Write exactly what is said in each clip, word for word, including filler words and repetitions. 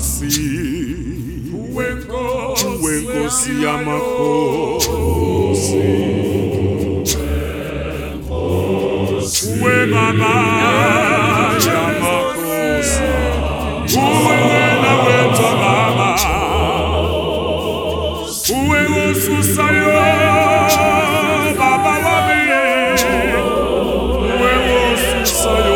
yamakhosi, wenkosi yamakhosi, webaba yamakhosi, uwena wethu baba, uwe ususayo baba wami, uwe ususayo.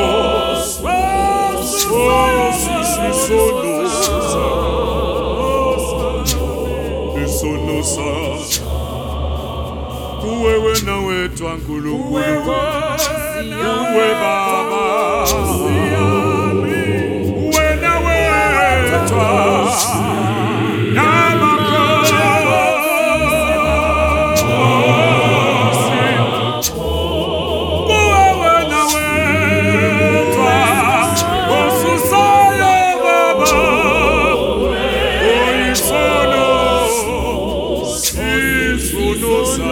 Uwewe na wetu Nkulunkulu, uwe baba, uwe na wetu na makosi, uwewe na wetu osusayo baba, oisono, isono sa.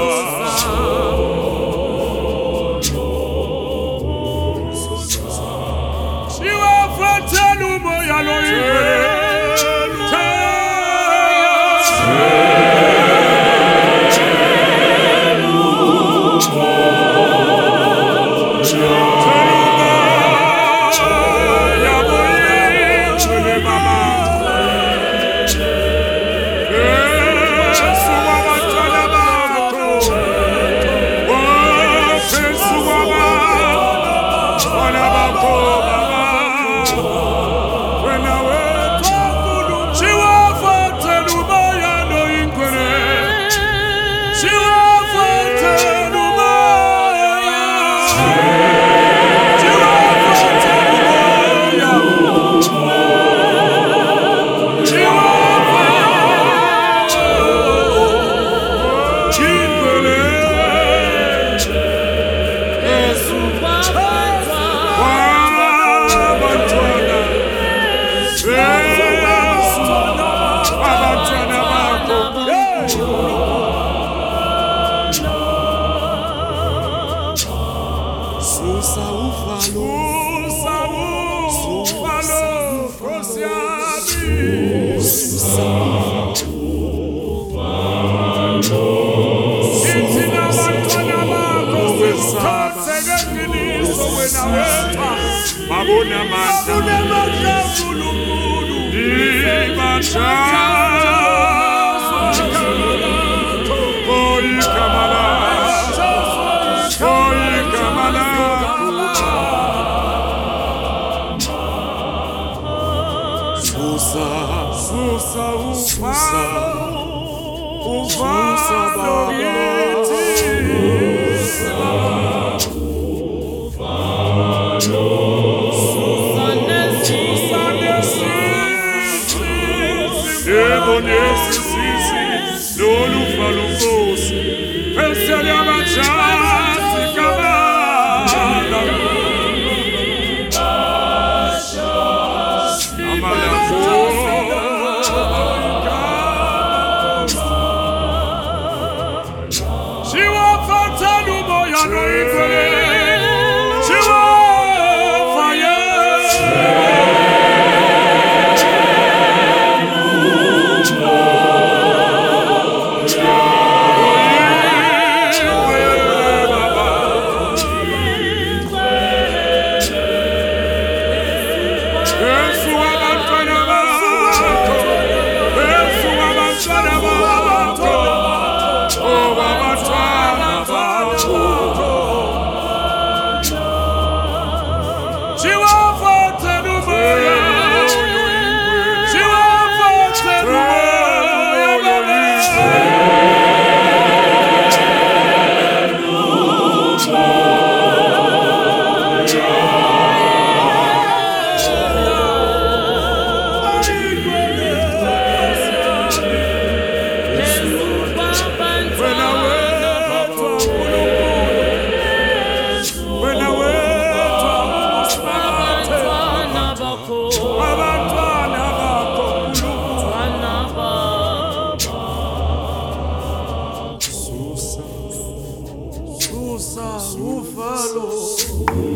Susa ufalo, susa ufalo, Kosiabi, susa ufalo, itina matwana mako, segekini so wena weta, mabuna mata, mabuna mata, bulubulu, ibata, koi kamala, koi kamala. Susa, Susa, Susa, Susa, Baba, Susa, Nesi, Nesi, Ego Nesi, Sisi, Lolu Falukosi, Pensalia Machasi, Kabala, Amala. Susa, ufalo.